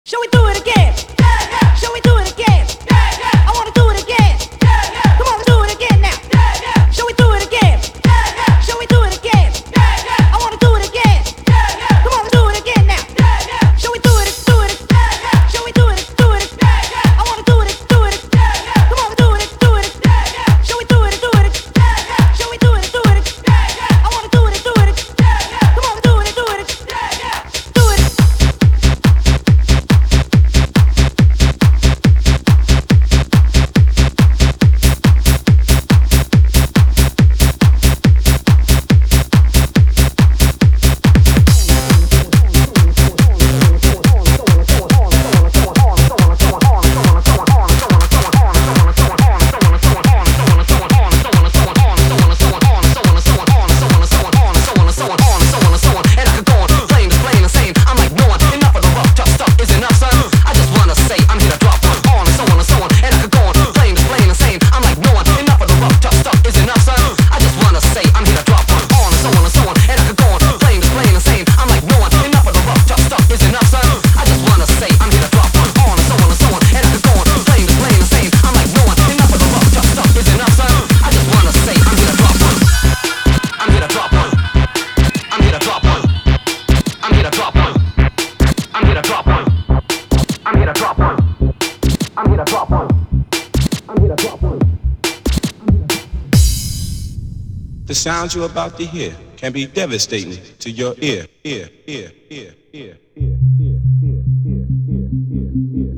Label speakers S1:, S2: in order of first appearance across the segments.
S1: Shall we do it again? Yeah, yeah. Shall we do it again? Yeah, yeah. I wanna do it again. Yeah, yeah. Come on, let's do it again now. Yeah, yeah. Shall we do it again? Yeah, yeah. Shall we do it again? Yeah, yeah. I wanna do it again. Yeah, yeah. Come on, let's do it again now. Yeah, yeah. Shall we do it? Yeah, yeah. Shall we do it? Yeah, yeah. I wanna do it. Yeah, yeah. Come on, let's do it. Yeah, yeah. Shall we do it? Yeah, yeah. Shall we do it? Yeah, yeah. I wanna do it. Yeah, yeah. Come on, let's do it. Yeah, yeah. Do it.
S2: The sound you're about to hear can be devastating to your ear. Ear, ear, ear, ear, ear, ear, ear, ear, ear, ear, ear,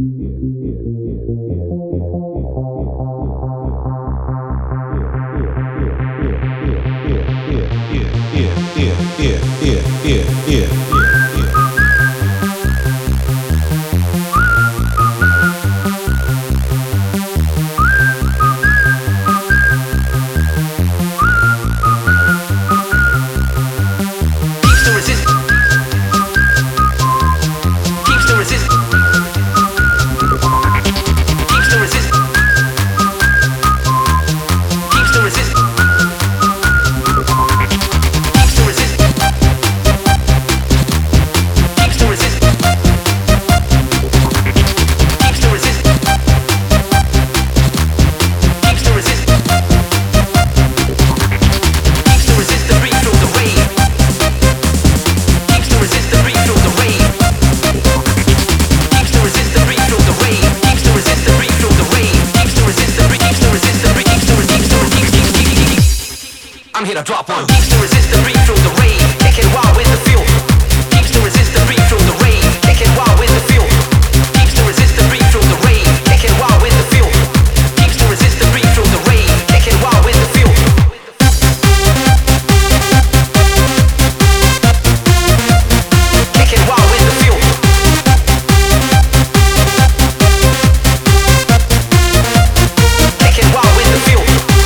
S3: drop one. Keeps to resist the beat through the rain. Taking wild with the feel. Keeps to resist the beat through the rain. Taking wild with the feel. Keeps to resist the beat through the rain. Taking wild with the feel. Keeps to resist the beat through the rain. Taking wild with the feel. Taking wild with the feel. Taking wild with the feel.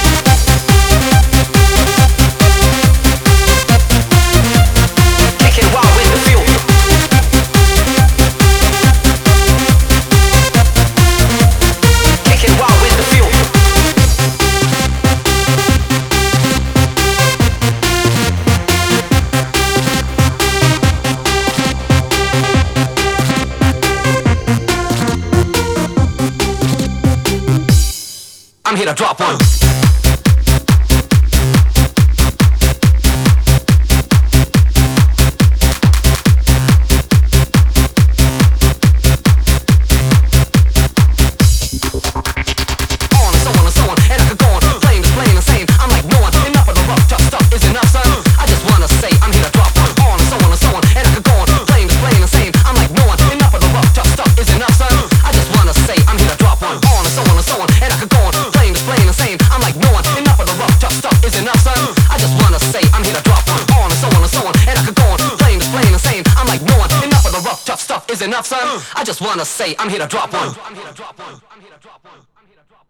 S3: I'm here to drop one. Enough, son. I just wanna say I'm here to drop one. I'm here to drop one. I'm here to drop one. I'm here to drop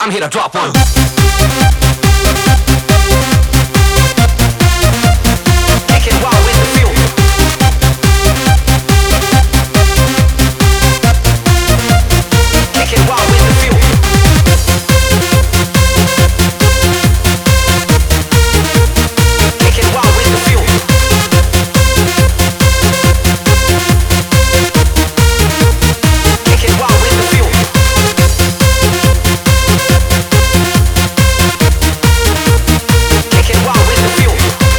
S3: I'm here to drop one. Kicking wild with the feel. Kicking wild with the feel. Kicking wild with the feel. Kicking wild with the feel. Kicking wild with the feel.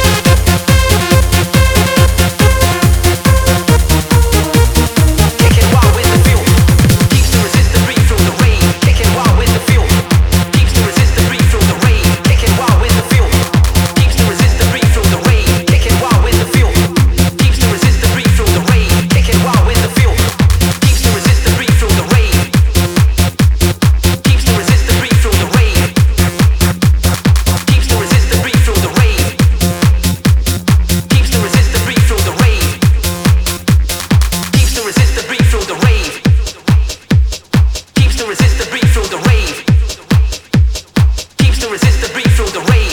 S3: Kicking wild with the feel. Keeps to resist the beat through the rain. Kicking wild with the feel. Keeps to resist the beat through the rain. Kicking wild with the feel. Keeps to resist the beat through the rain. Kicking wild with the feel. Keeps to resist the beat through the rain. Kicking wild with the feel. Keeps to resist the beat through the rain. Keeps to resist the beat through the rain. Keeps to resist the beat through the rain. Keeps to resist the beat through the rain. Keeps to resist the beat through the rave. Keeps to resist the beat through the rave. Keeps to resist the beat through the rave.